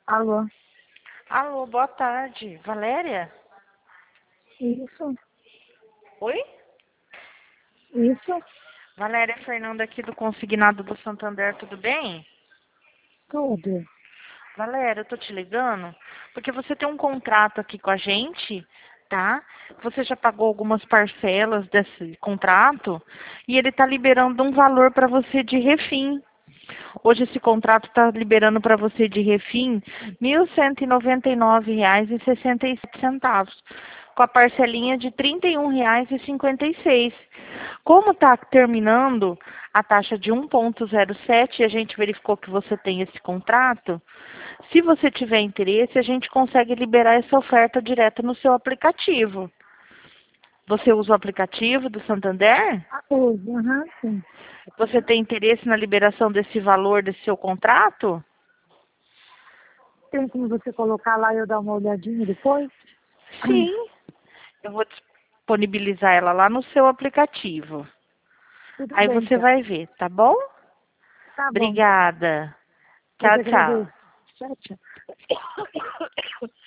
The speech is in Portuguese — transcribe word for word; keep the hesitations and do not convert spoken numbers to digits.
Alô? Alô, boa tarde. Valéria? Isso? Oi? Isso? Valéria Fernanda aqui do Consignado do Santander, tudo bem? Tudo. Valéria, eu tô te ligando porque você tem um contrato aqui com a gente, tá? Você já pagou algumas parcelas desse contrato e ele tá liberando um valor para você de refim. Hoje esse contrato está liberando para você de refim mil cento e noventa e nove reais e sessenta e sete centavos, com a parcelinha de trinta e um reais e cinquenta e seis. Como está terminando a taxa de um ponto zero sete e a gente verificou que você tem esse contrato, se você tiver interesse, a gente consegue liberar essa oferta direto no seu aplicativo. Você usa o aplicativo do Santander? Ah, tudo. Aham, sim. Você tem interesse na liberação desse valor desse seu contrato? Tem como você colocar lá e eu dar uma olhadinha depois? Sim. Eu vou disponibilizar ela lá no seu aplicativo. Tudo Aí bem, você então. vai ver, tá bom? Tá bom, então. Obrigada. Eu Tchau, que tchau. agradeço. Tchau, tchau.